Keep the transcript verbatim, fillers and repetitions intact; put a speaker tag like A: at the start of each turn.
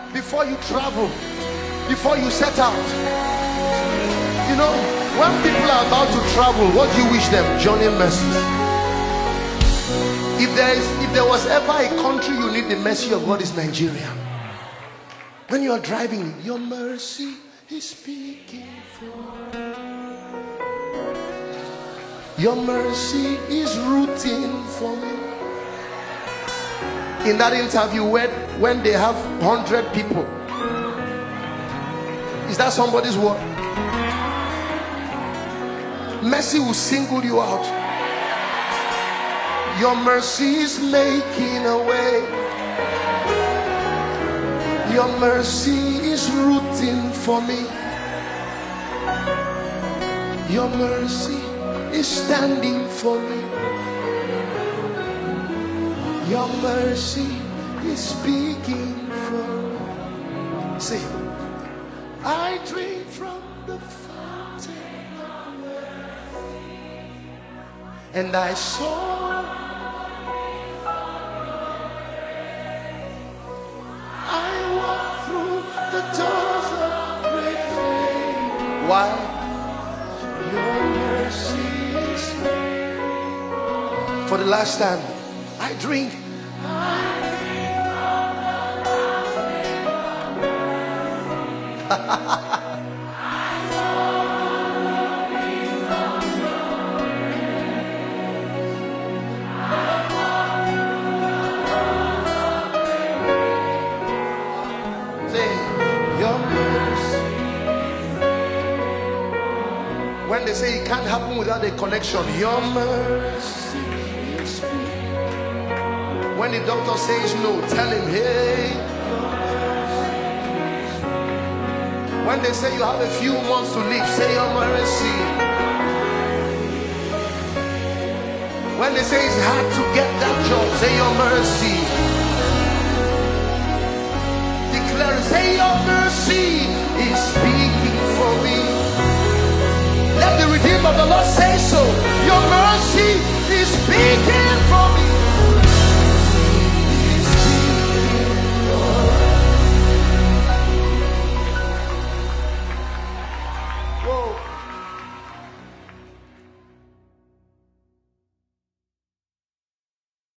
A: before you travel, before you set out. You know, when people are about to travel, what do you wish them? Journey mercies. If there is, if there was ever a country you need the mercy of God, is Nigeria. When you are driving, your mercy is speaking for you. Your mercy is rooting for me. In that interview, when, when they have one hundred people, is that somebody's word? Mercy will single you out. Your mercy is making a way. Your mercy is rooting for me. Your mercy is standing for me. Your mercy is speaking for me. Say, I drink from the fountain of mercy, and I saw, I walk through the doors of great faith. Why? Your mercy is free. For the last time, I drink. When they say it can't happen without a connection, your mercy is me. When the doctor says no, tell him, hey. When they say you have a few months to live, say your mercy. When they say it's hard to get that job, say your mercy. Declare it, say your mercy is speaking for me. Let the Redeemer of the Lord say so. Your mercy is speaking for me.